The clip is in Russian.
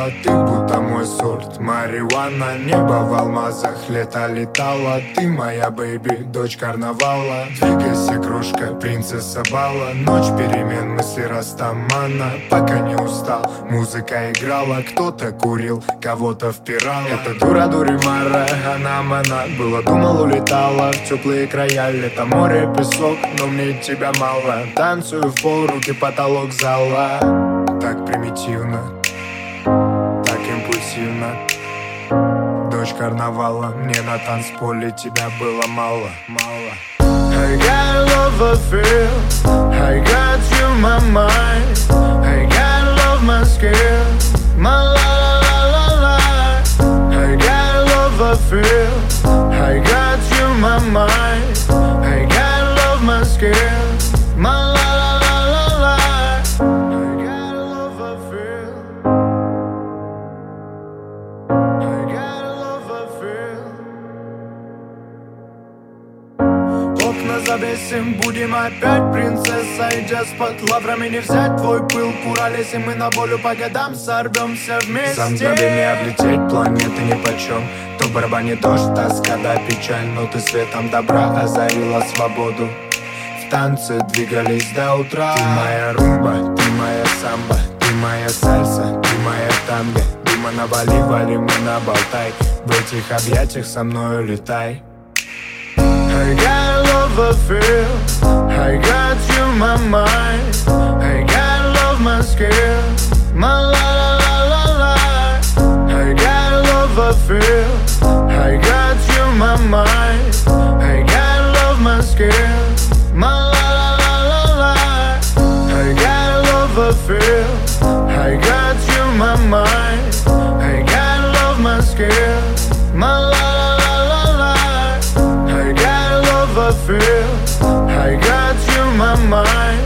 стала ты, будто мой сорт марихуана. Небо в алмазах, лето летало. Ты моя бэйби, дочь карнавала. Двигайся, крошка, принцесса бала. Ночь перемен, мысли растамана. Пока не устал, музыка играла. Кто-то курил, кого-то впирала. Это дура дуримара, она мана. Было думал, улетала в теплые края. Лето, море, песок, но мне тебя мало. Танцую в пол, руки потолок зала. Так примитивно, так импульсивно. Дочь карнавала, мне на танцполе тебя было мало. I got love affair, I got you in my mind. I got love my skill, my la la la la la. I got love affair, I got you in my mind. I got love my skill, my la la la la la. I got love affair, I got love affair. Окна завесим, будем опять принцессой деспот. Лаврами не взять твой пыл, курались и мы на волю по годам сорвемся вместе. За мгновение облететь планеты нипочем. То в барабане дождь, тоска да печаль. Но ты светом добра озарила свободу. В танце двигались до утра. Ты моя румба, ты моя самба, ты моя сальса, ты моя танго. Дима навали, вали, мы наболтай. В этих объятиях со мною летай. I got love affair, I got you in my mind. I got love my skill, my la la la la la. I got love affair, I got you in my mind. I got love my skill, my la la la la la. I got love affair, I got you in my mind. I got love my skill, my la la la la la. I got love affair, I got you in my mind.